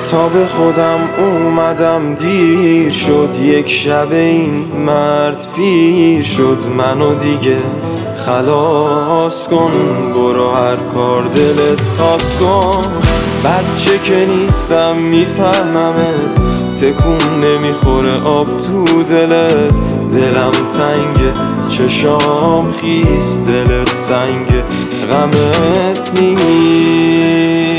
تا به خودم اومدم دیر شد، یک شب این مرد پیر شد. منو دیگه خلاص کن، برو هر کار دلت خواست کن. بچه که نیستم میفهممت، تکون نمیخوره آب تو دلت. دلم تنگه چشام خیس، دلت سنگه غمت نیست.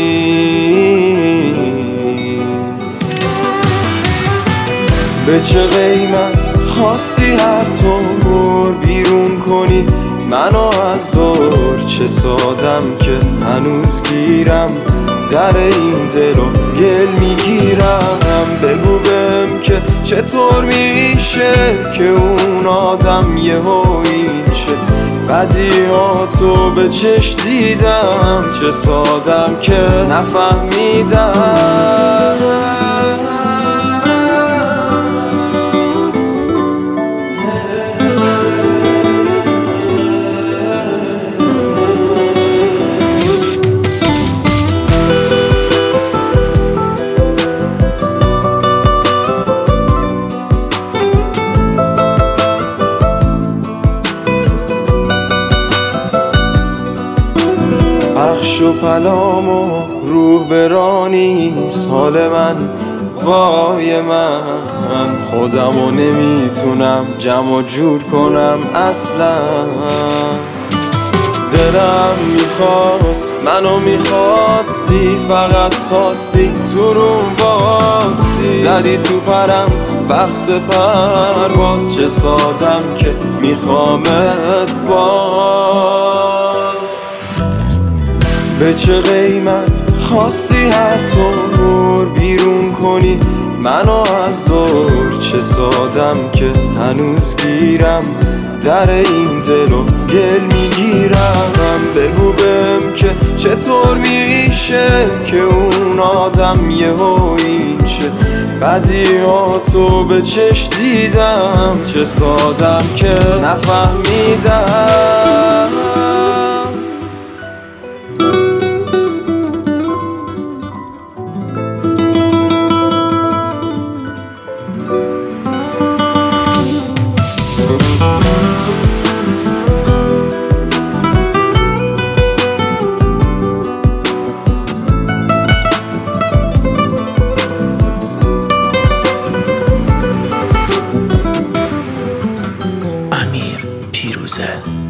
به چه قیمت خواستی هر طور بیرون کنی منو از دور؟ چه سادم که هنوز گیرم در این دلو گل میگیرم. بگو بهم که چطور میشه که اون آدم یهویی بدیهاتو به چش دیدم، چه سادم که نفهمیدم. پخش و پلام و روح برانیست حال من، وای من خودمو نمیتونم جمع جور کنم اصلا. دلم میخواست منو میخواستی، فقط خواستی تو روم واستی. زدی تو پرم وقت پرواز، چه سادم که میخوامت باز. به چه قیمت خواستی هر طور بیرون کنی منو از دور؟ چه سادم که هنوز گیرم در این دلو گل میگیرم. بگو بهم که چطور میشه که اون آدم یهویی بدیهاتو به چش دیدم، چه سادم که نفهمیدم. امیر پیروزه.